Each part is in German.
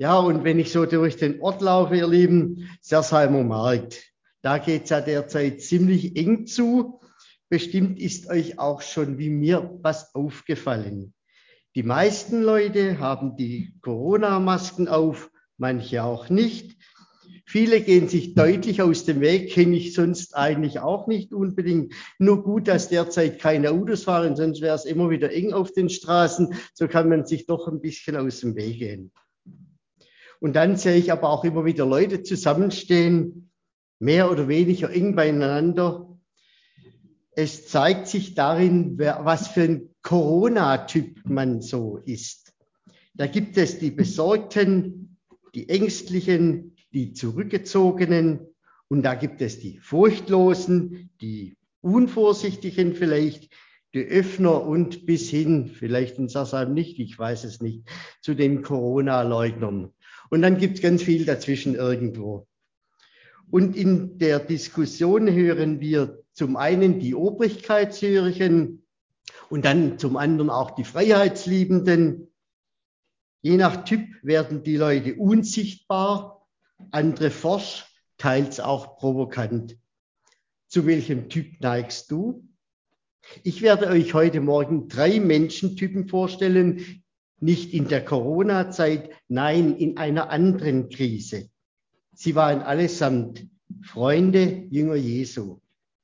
Ja, und wenn ich so durch den Ort laufe, ihr Lieben, Sersheimer Markt, da geht es ja derzeit ziemlich eng zu. Bestimmt ist euch auch schon wie mir was aufgefallen. Die meisten Leute haben die Corona-Masken auf, manche auch nicht. Viele gehen sich deutlich aus dem Weg, kenne ich sonst eigentlich auch nicht unbedingt. Nur gut, dass derzeit keine Autos fahren, sonst wäre es immer wieder eng auf den Straßen. So kann man sich doch ein bisschen aus dem Weg gehen. Und dann sehe ich aber auch immer wieder Leute zusammenstehen, mehr oder weniger eng beieinander. Es zeigt sich darin, was für ein Corona-Typ man so ist. Da gibt es die Besorgten, die Ängstlichen, die Zurückgezogenen und da gibt es die Furchtlosen, die Unvorsichtigen vielleicht, die Öffner und bis hin, vielleicht in Sassheim nicht, ich weiß es nicht, zu den Corona-Leugnern. Und dann gibt es ganz viel dazwischen irgendwo. Und in der Diskussion hören wir zum einen die Obrigkeitshörigen und dann zum anderen auch die Freiheitsliebenden. Je nach Typ werden die Leute unsichtbar, andere forsch, teils auch provokant. Zu welchem Typ neigst du? Ich werde euch heute Morgen 3 Menschentypen vorstellen, nicht in der Corona-Zeit, nein, in einer anderen Krise. Sie waren allesamt Freunde, Jünger Jesu.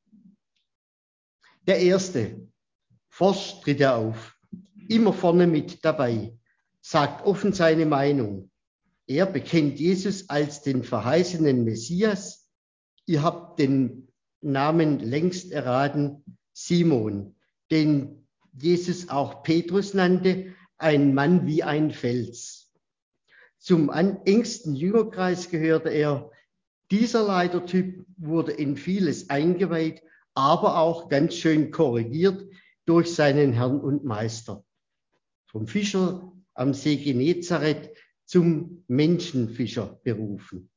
Der erste, forsch tritt er auf, immer vorne mit dabei, sagt offen seine Meinung. Er bekennt Jesus als den verheißenen Messias. Ihr habt den Namen längst erraten, Simon, den Jesus auch Petrus nannte, ein Mann wie ein Fels. Zum engsten Jüngerkreis gehörte er. Dieser Leitertyp wurde in vieles eingeweiht, aber auch ganz schön korrigiert durch seinen Herrn und Meister. Vom Fischer am See Genezareth zum Menschenfischer berufen.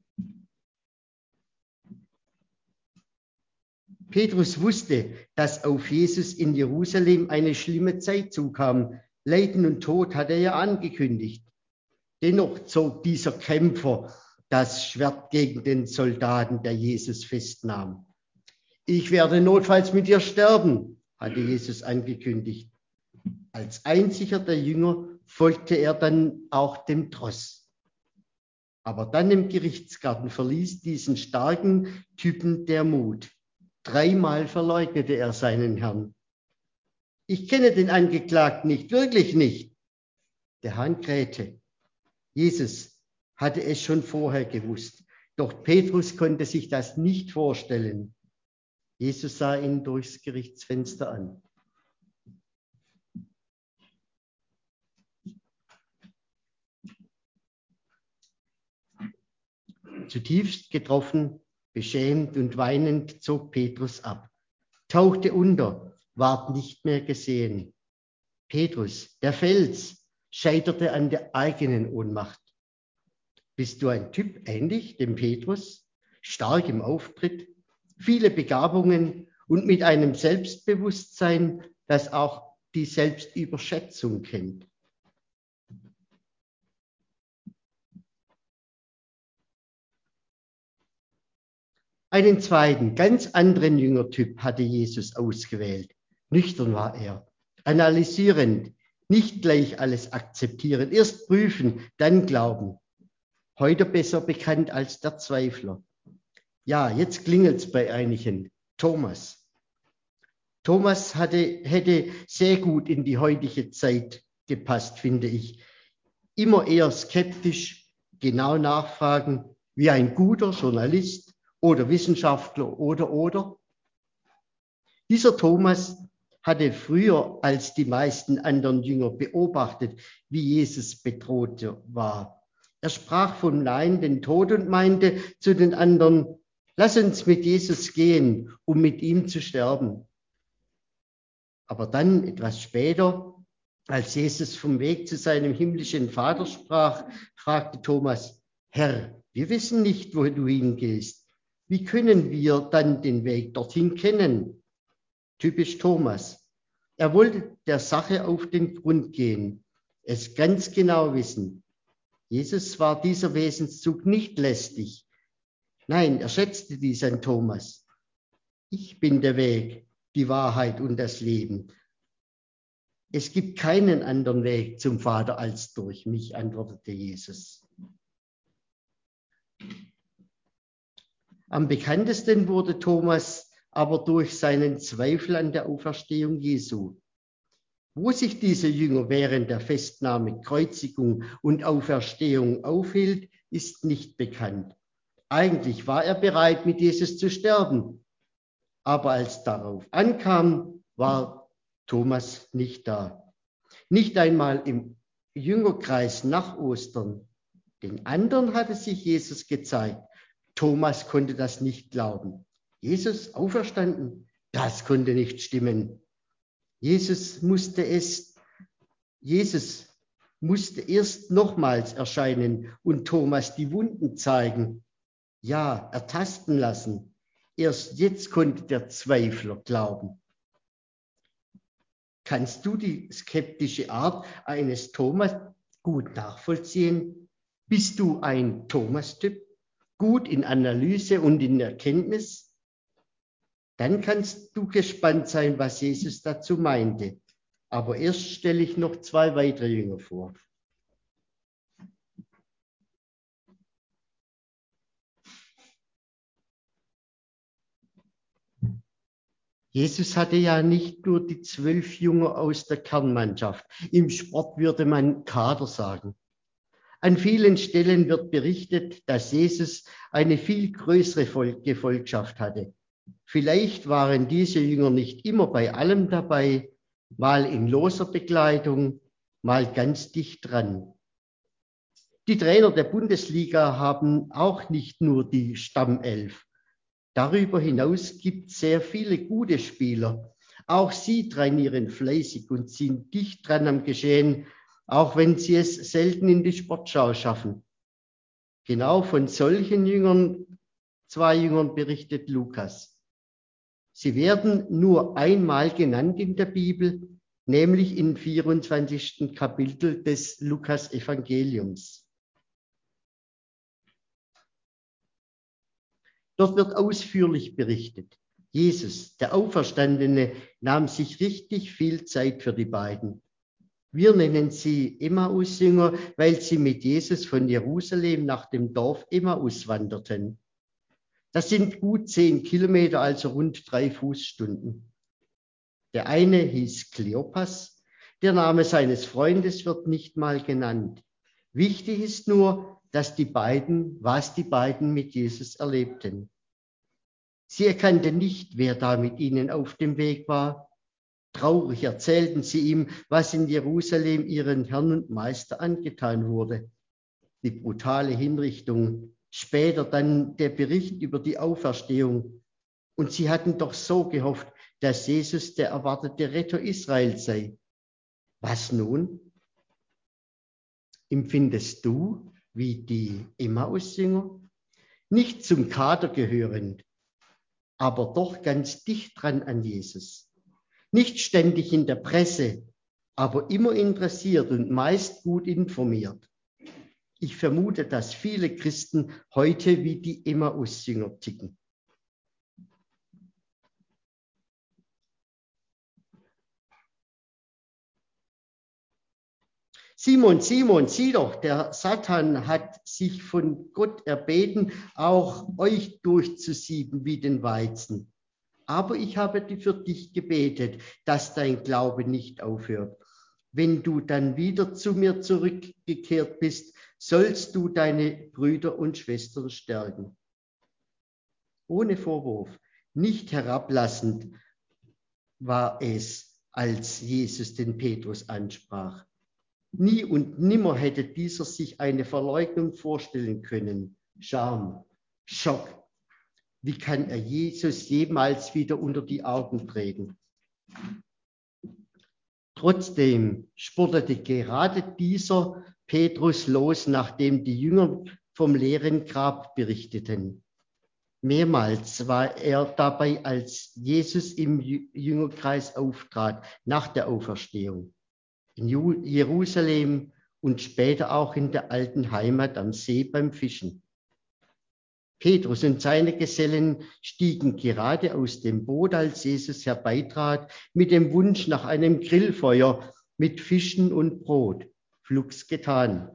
Petrus wusste, dass auf Jesus in Jerusalem eine schlimme Zeit zukam. Leiden und Tod hat er ja angekündigt. Dennoch zog dieser Kämpfer das Schwert gegen den Soldaten, der Jesus festnahm. Ich werde notfalls mit dir sterben, hatte Jesus angekündigt. Als einziger der Jünger folgte er dann auch dem Tross. Aber dann im Gerichtsgarten verließ diesen starken Typen der Mut. 3-mal verleugnete er seinen Herrn. Ich kenne den Angeklagten nicht, wirklich nicht. Der Hahn krähte. Jesus hatte es schon vorher gewusst, doch Petrus konnte sich das nicht vorstellen. Jesus sah ihn durchs Gerichtsfenster an. Zutiefst getroffen, beschämt und weinend zog Petrus ab, tauchte unter, ward nicht mehr gesehen. Petrus, der Fels, scheiterte an der eigenen Ohnmacht. Bist du ein Typ ähnlich dem Petrus, stark im Auftritt, viele Begabungen und mit einem Selbstbewusstsein, das auch die Selbstüberschätzung kennt? Einen zweiten, ganz anderen Jüngertyp hatte Jesus ausgewählt. Nüchtern war er, analysierend, nicht gleich alles akzeptieren, erst prüfen, dann glauben. Heute besser bekannt als der Zweifler. Ja, jetzt klingelt's bei einigen. Thomas. Thomas hätte sehr gut in die heutige Zeit gepasst, finde ich. Immer eher skeptisch, genau nachfragen, wie ein guter Journalist oder Wissenschaftler oder. Dieser Thomas hatte früher als die meisten anderen Jünger beobachtet, wie Jesus bedroht war. Er sprach vom nahenden Tod und meinte zu den anderen, lass uns mit Jesus gehen, um mit ihm zu sterben. Aber dann, etwas später, als Jesus vom Weg zu seinem himmlischen Vater sprach, fragte Thomas, Herr, wir wissen nicht, wo du hingehst. Wie können wir dann den Weg dorthin kennen? Typisch Thomas. Er wollte der Sache auf den Grund gehen, es ganz genau wissen. Jesus war dieser Wesenszug nicht lästig. Nein, er schätzte dies an Thomas. Ich bin der Weg, die Wahrheit und das Leben. Es gibt keinen anderen Weg zum Vater als durch mich, antwortete Jesus. Am bekanntesten wurde Thomas aber durch seinen Zweifel an der Auferstehung Jesu. Wo sich dieser Jünger während der Festnahme, Kreuzigung und Auferstehung aufhielt, ist nicht bekannt. Eigentlich war er bereit, mit Jesus zu sterben. Aber als darauf ankam, war Thomas nicht da. Nicht einmal im Jüngerkreis nach Ostern. Den anderen hatte sich Jesus gezeigt. Thomas konnte das nicht glauben. Jesus auferstanden? Das konnte nicht stimmen. Jesus musste erst nochmals erscheinen und Thomas die Wunden zeigen. Ja, ertasten lassen. Erst jetzt konnte der Zweifler glauben. Kannst du die skeptische Art eines Thomas gut nachvollziehen? Bist du ein Thomas-Typ? Gut in Analyse und in Erkenntnis? Dann kannst du gespannt sein, was Jesus dazu meinte. Aber erst stelle ich noch 2 weitere Jünger vor. Jesus hatte ja nicht nur die 12 Jünger aus der Kernmannschaft. Im Sport würde man Kader sagen. An vielen Stellen wird berichtet, dass Jesus eine viel größere Gefolgschaft hatte. Vielleicht waren diese Jünger nicht immer bei allem dabei, mal in loser Begleitung, mal ganz dicht dran. Die Trainer der Bundesliga haben auch nicht nur die Stammelf. Darüber hinaus gibt es sehr viele gute Spieler. Auch sie trainieren fleißig und sind dicht dran am Geschehen, auch wenn sie es selten in die Sportschau schaffen. Genau von solchen Jüngern, 2 Jüngern berichtet Lukas. Sie werden nur einmal genannt in der Bibel, nämlich im 24. Kapitel des Lukas-Evangeliums. Dort wird ausführlich berichtet. Jesus, der Auferstandene, nahm sich richtig viel Zeit für die beiden. Wir nennen sie Emmaus-Jünger, weil sie mit Jesus von Jerusalem nach dem Dorf Emmaus wanderten. Das sind gut 10 Kilometer, also rund 3 Fußstunden. Der eine hieß Kleopas, der Name seines Freundes wird nicht mal genannt. Wichtig ist nur, was die beiden mit Jesus erlebten. Sie erkannten nicht, wer da mit ihnen auf dem Weg war. Traurig erzählten sie ihm, was in Jerusalem ihren Herrn und Meister angetan wurde. Die brutale Hinrichtung, später dann der Bericht über die Auferstehung. Und sie hatten doch so gehofft, dass Jesus der erwartete Retter Israels sei. Was nun? Empfindest du, wie die Emmaus-Jünger, nicht zum Kader gehörend, aber doch ganz dicht dran an Jesus? Nicht ständig in der Presse, aber immer interessiert und meist gut informiert. Ich vermute, dass viele Christen heute wie die Emmaus-Jünger ticken. Simon, Simon, sieh doch, der Satan hat sich von Gott erbeten, auch euch durchzusieben wie den Weizen. Aber ich habe für dich gebetet, dass dein Glaube nicht aufhört. Wenn du dann wieder zu mir zurückgekehrt bist, sollst du deine Brüder und Schwestern stärken. Ohne Vorwurf, nicht herablassend war es, als Jesus den Petrus ansprach. Nie und nimmer hätte dieser sich eine Verleugnung vorstellen können. Scham, Schock. Wie kann er Jesus jemals wieder unter die Augen treten? Trotzdem spurtete gerade dieser Petrus los, nachdem die Jünger vom leeren Grab berichteten. Mehrmals war er dabei, als Jesus im Jüngerkreis auftrat, nach der Auferstehung. In Jerusalem und später auch in der alten Heimat am See beim Fischen. Petrus und seine Gesellen stiegen gerade aus dem Boot, als Jesus herbeitrat, mit dem Wunsch nach einem Grillfeuer mit Fischen und Brot. Flugs getan.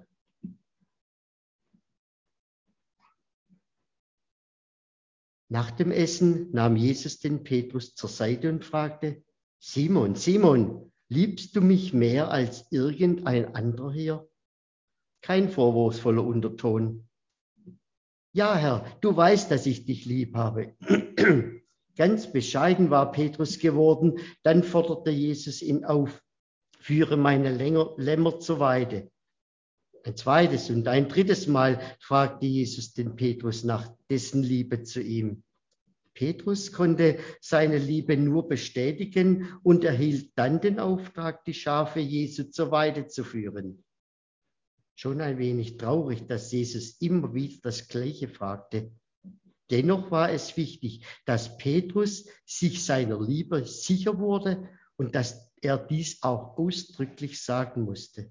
Nach dem Essen nahm Jesus den Petrus zur Seite und fragte: Simon, Simon, liebst du mich mehr als irgendein anderer hier? Kein vorwurfsvoller Unterton. Ja, Herr, du weißt, dass ich dich lieb habe. Ganz bescheiden war Petrus geworden. Dann forderte Jesus ihn auf: Führe meine Lämmer zur Weide. Ein zweites und ein drittes Mal fragte Jesus den Petrus nach dessen Liebe zu ihm. Petrus konnte seine Liebe nur bestätigen und erhielt dann den Auftrag, die Schafe Jesu zur Weide zu führen. Schon ein wenig traurig, dass Jesus immer wieder das Gleiche fragte. Dennoch war es wichtig, dass Petrus sich seiner Liebe sicher wurde und dass er dies auch ausdrücklich sagen musste.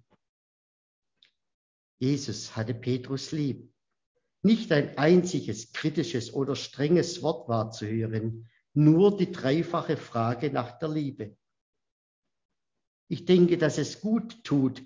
Jesus hatte Petrus lieb. Nicht ein einziges kritisches oder strenges Wort war zu hören, nur die dreifache Frage nach der Liebe. Ich denke, dass es gut tut,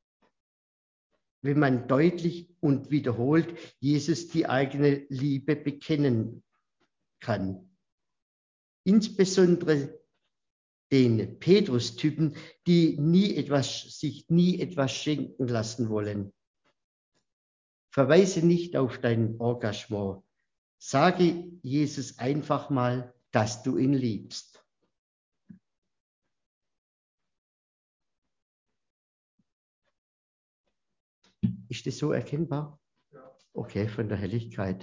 wenn man deutlich und wiederholt Jesus die eigene Liebe bekennen kann. Insbesondere den Petrus-Typen, die sich nie etwas schenken lassen wollen. Verweise nicht auf dein Engagement. Sage Jesus einfach mal, dass du ihn liebst. Ist das so erkennbar? Okay, von der Helligkeit.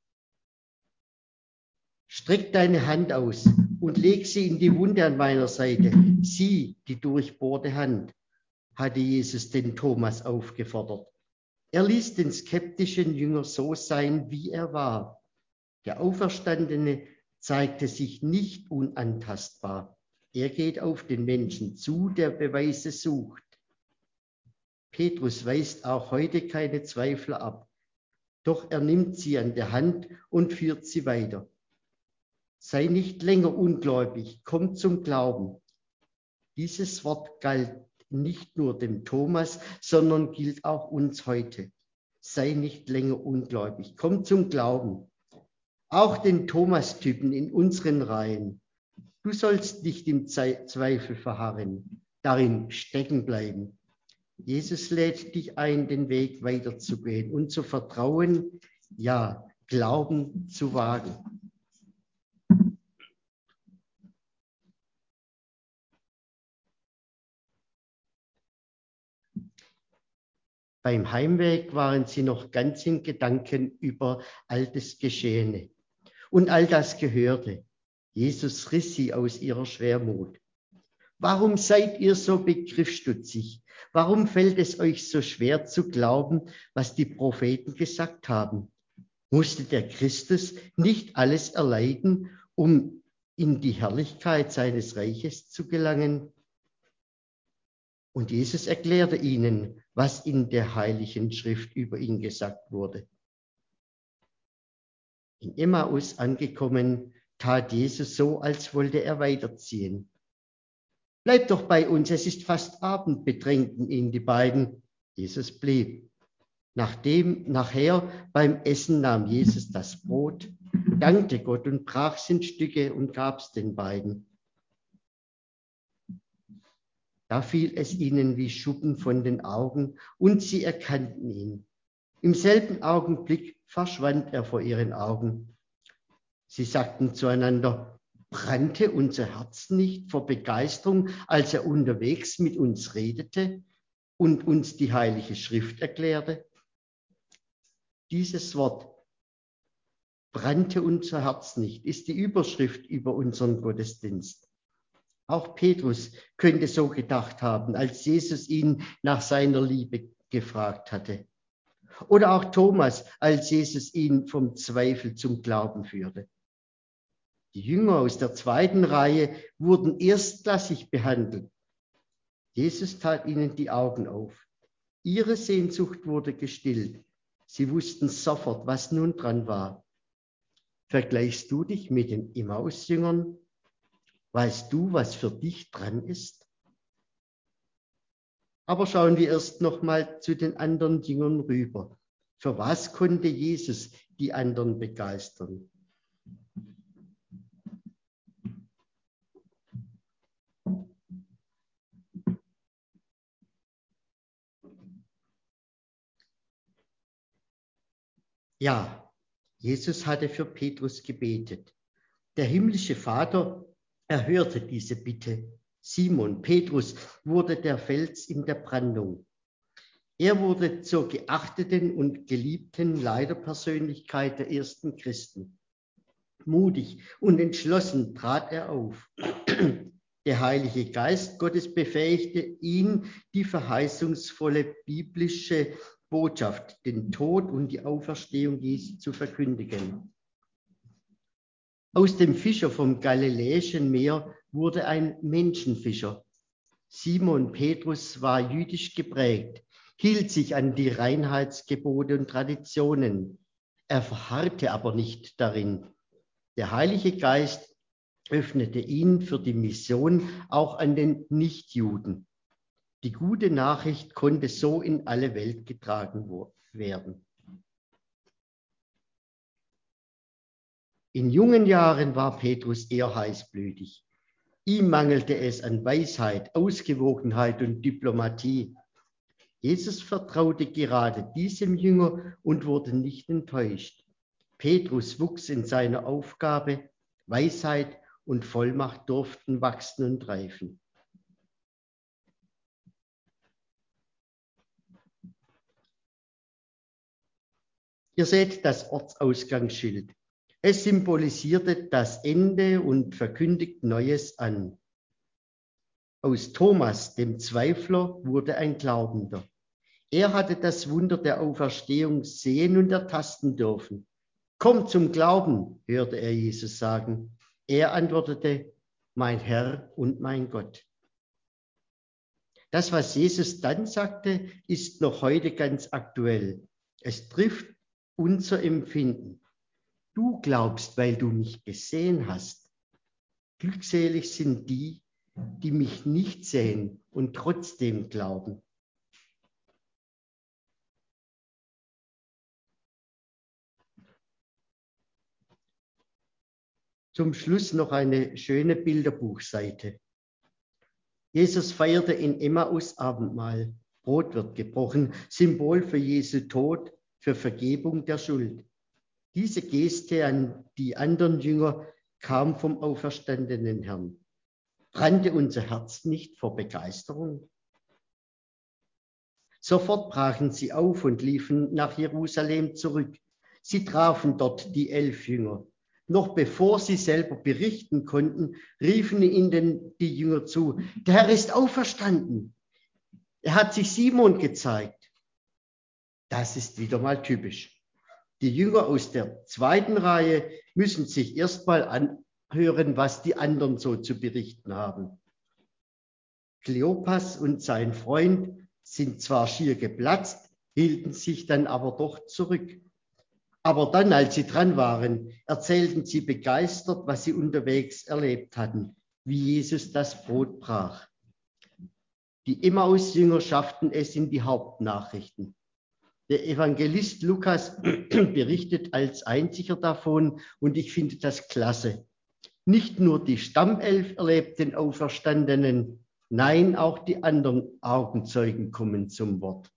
Streck deine Hand aus und leg sie in die Wunde an meiner Seite. Sieh die durchbohrte Hand, hatte Jesus den Thomas aufgefordert. Er ließ den skeptischen Jünger so sein, wie er war. Der Auferstandene zeigte sich nicht unantastbar. Er geht auf den Menschen zu, der Beweise sucht. Petrus weist auch heute keine Zweifler ab. Doch er nimmt sie an der Hand und führt sie weiter. Sei nicht länger ungläubig, komm zum Glauben. Dieses Wort galt nicht nur dem Thomas, sondern gilt auch uns heute. Sei nicht länger ungläubig, komm zum Glauben. Auch den Thomas-Typen in unseren Reihen. Du sollst nicht im Zweifel verharren, darin stecken bleiben. Jesus lädt dich ein, den Weg weiterzugehen und zu vertrauen, ja, Glauben zu wagen. Beim Heimweg waren sie noch ganz in Gedanken über all das Geschehene und all das Gehörte. Jesus riss sie aus ihrer Schwermut. Warum seid ihr so begriffsstutzig? Warum fällt es euch so schwer zu glauben, was die Propheten gesagt haben? Musste der Christus nicht alles erleiden, um in die Herrlichkeit seines Reiches zu gelangen? Und Jesus erklärte ihnen, was in der Heiligen Schrift über ihn gesagt wurde. In Emmaus angekommen, tat Jesus so, als wollte er weiterziehen. Bleib doch bei uns, es ist fast Abend, bedrängten ihn die beiden. Jesus blieb. Nachher beim Essen nahm Jesus das Brot, dankte Gott und brach es in Stücke und gab es den beiden. Da fiel es ihnen wie Schuppen von den Augen und sie erkannten ihn. Im selben Augenblick verschwand er vor ihren Augen. Sie sagten zueinander: Brannte unser Herz nicht vor Begeisterung, als er unterwegs mit uns redete und uns die Heilige Schrift erklärte? Dieses Wort, brannte unser Herz nicht, ist die Überschrift über unseren Gottesdienst. Auch Petrus könnte so gedacht haben, als Jesus ihn nach seiner Liebe gefragt hatte. Oder auch Thomas, als Jesus ihn vom Zweifel zum Glauben führte. Die Jünger aus der zweiten Reihe wurden erstklassig behandelt. Jesus tat ihnen die Augen auf. Ihre Sehnsucht wurde gestillt. Sie wussten sofort, was nun dran war. Vergleichst du dich mit den Emmaus-Jüngern? Weißt du, was für dich dran ist? Aber schauen wir erst noch mal zu den anderen Jüngern rüber. Für was konnte Jesus die anderen begeistern? Ja, Jesus hatte für Petrus gebetet. Der himmlische Vater erhörte diese Bitte. Simon, Petrus, wurde der Fels in der Brandung. Er wurde zur geachteten und geliebten Leiterpersönlichkeit der ersten Christen. Mutig und entschlossen trat er auf. Der Heilige Geist Gottes befähigte ihn, die verheißungsvolle biblische Botschaft, den Tod und die Auferstehung Jesu zu verkündigen. Aus dem Fischer vom Galiläischen Meer wurde ein Menschenfischer. Simon Petrus war jüdisch geprägt, hielt sich an die Reinheitsgebote und Traditionen. Er verharrte aber nicht darin. Der Heilige Geist öffnete ihn für die Mission auch an den Nichtjuden. Die gute Nachricht konnte so in alle Welt getragen werden. In jungen Jahren war Petrus eher heißblütig. Ihm mangelte es an Weisheit, Ausgewogenheit und Diplomatie. Jesus vertraute gerade diesem Jünger und wurde nicht enttäuscht. Petrus wuchs in seiner Aufgabe, Weisheit und Vollmacht durften wachsen und reifen. Ihr seht das Ortsausgangsschild. Es symbolisierte das Ende und verkündigt Neues an. Aus Thomas, dem Zweifler, wurde ein Glaubender. Er hatte das Wunder der Auferstehung sehen und ertasten dürfen. Komm zum Glauben, hörte er Jesus sagen. Er antwortete, mein Herr und mein Gott. Das, was Jesus dann sagte, ist noch heute ganz aktuell. Es trifft unser Empfinden. Du glaubst, weil du mich gesehen hast. Glückselig sind die, die mich nicht sehen und trotzdem glauben. Zum Schluss noch eine schöne Bilderbuchseite. Jesus feierte in Emmaus Abendmahl. Brot wird gebrochen, Symbol für Jesu Tod, für Vergebung der Schuld. Diese Geste an die anderen Jünger kam vom auferstandenen Herrn. Brannte unser Herz nicht vor Begeisterung? Sofort brachen sie auf und liefen nach Jerusalem zurück. Sie trafen dort die 11 Jünger. Noch bevor sie selber berichten konnten, riefen ihnen die Jünger zu, der Herr ist auferstanden. Er hat sich Simon gezeigt. Das ist wieder mal typisch. Die Jünger aus der zweiten Reihe müssen sich erst mal anhören, was die anderen so zu berichten haben. Kleopas und sein Freund sind zwar schier geplatzt, hielten sich dann aber doch zurück. Aber dann, als sie dran waren, erzählten sie begeistert, was sie unterwegs erlebt hatten, wie Jesus das Brot brach. Die Emmaus-Jünger schafften es in die Hauptnachrichten. Der Evangelist Lukas berichtet als einziger davon und ich finde das klasse. Nicht nur die Stammelf erlebt den Auferstandenen, nein, auch die anderen Augenzeugen kommen zum Wort.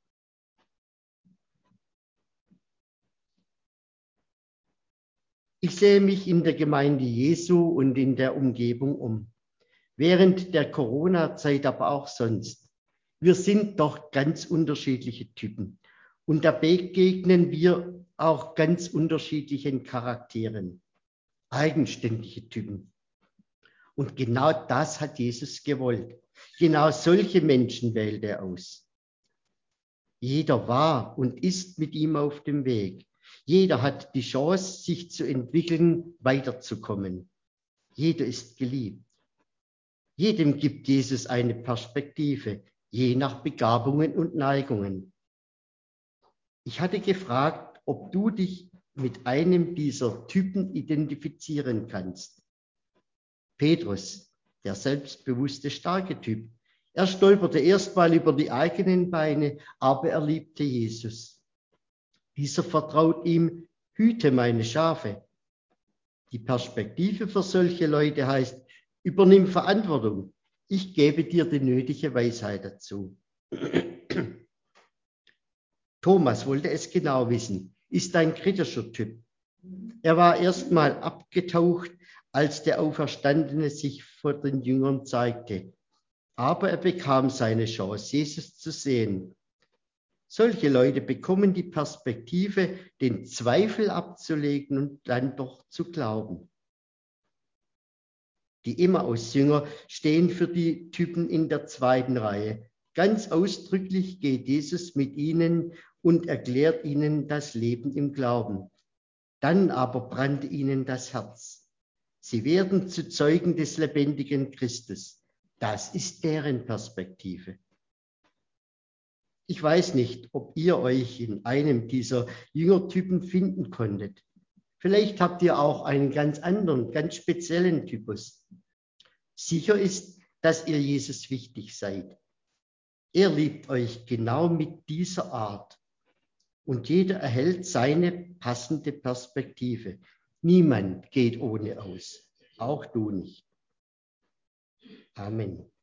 Ich sehe mich in der Gemeinde Jesu und in der Umgebung um. Während der Corona-Zeit, aber auch sonst. Wir sind doch ganz unterschiedliche Typen. Und da begegnen wir auch ganz unterschiedlichen Charakteren, eigenständige Typen. Und genau das hat Jesus gewollt. Genau solche Menschen wählt er aus. Jeder war und ist mit ihm auf dem Weg. Jeder hat die Chance, sich zu entwickeln, weiterzukommen. Jeder ist geliebt. Jedem gibt Jesus eine Perspektive, je nach Begabungen und Neigungen. Ich hatte gefragt, ob du dich mit einem dieser Typen identifizieren kannst. Petrus, der selbstbewusste, starke Typ. Er stolperte erstmal über die eigenen Beine, aber er liebte Jesus. Dieser vertraut ihm, hüte meine Schafe. Die Perspektive für solche Leute heißt, übernimm Verantwortung. Ich gebe dir die nötige Weisheit dazu. Thomas wollte es genau wissen, ist ein kritischer Typ. Er war erstmal abgetaucht, als der Auferstandene sich vor den Jüngern zeigte. Aber er bekam seine Chance, Jesus zu sehen. Solche Leute bekommen die Perspektive, den Zweifel abzulegen und dann doch zu glauben. Die Emmaus-Jünger stehen für die Typen in der zweiten Reihe. Ganz ausdrücklich geht Jesus mit ihnen und erklärt ihnen das Leben im Glauben. Dann aber brannte ihnen das Herz. Sie werden zu Zeugen des lebendigen Christus. Das ist deren Perspektive. Ich weiß nicht, ob ihr euch in einem dieser Jüngertypen finden konntet. Vielleicht habt ihr auch einen ganz anderen, ganz speziellen Typus. Sicher ist, dass ihr Jesus wichtig seid. Er liebt euch genau mit dieser Art. Und jeder erhält seine passende Perspektive. Niemand geht ohne aus. Auch du nicht. Amen.